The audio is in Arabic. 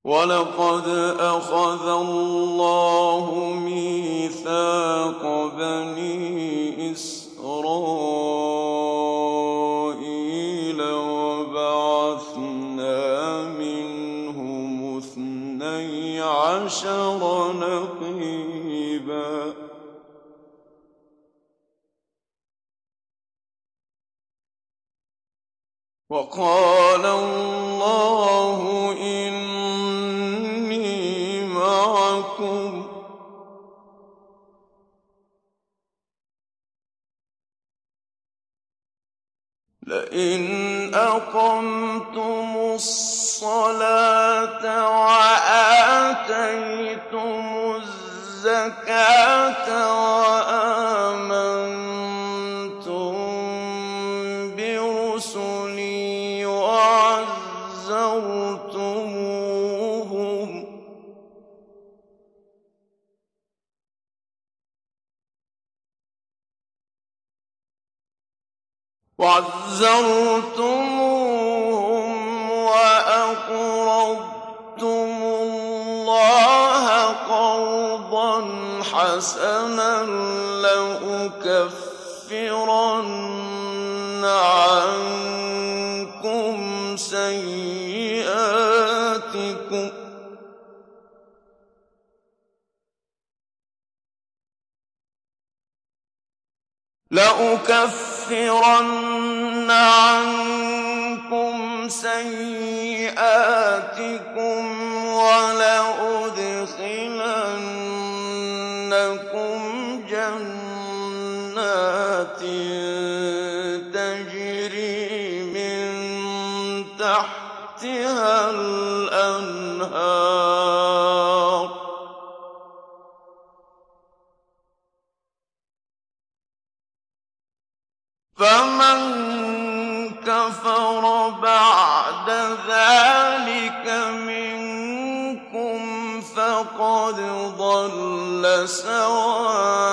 وَلَقَدْ أَخَذَ اللَّهُ مِيثَاقَ بَنِي إِسْرَائِيلَ وَبَعَثْنَا مِنْهُمُ 12 نَقِيبًا ۖ وَقَالَ اللَّهُ إِنِّي مَعَكُمْ ۖ لَئِنْ أَقَمْتُمُ الصَّلَاةَ وَآتَيْتُمُ الزَّكَاةَ وَآمَنتُم بِرُسُلِي وَعَزَّرْتُمُوهُمْ وَأَقْرَضْتُمُ اللَّهَ قَرْضًا حَسَنًا لَّأُكَفِّرَنَّ عَنكُمْ سَيِّئَاتِكُمْ وَلَأُدْخِلَنَّكُمْ جَنَّاتٍ تَجْرِي مِن تَحْتِهَا الْأَنْهَارُ ۚ فَمَن كَفَرَ بَعْدَ ذَٰلِكَ مِنكُمْ فَقَدْ ضَلَّ سَوَاءَ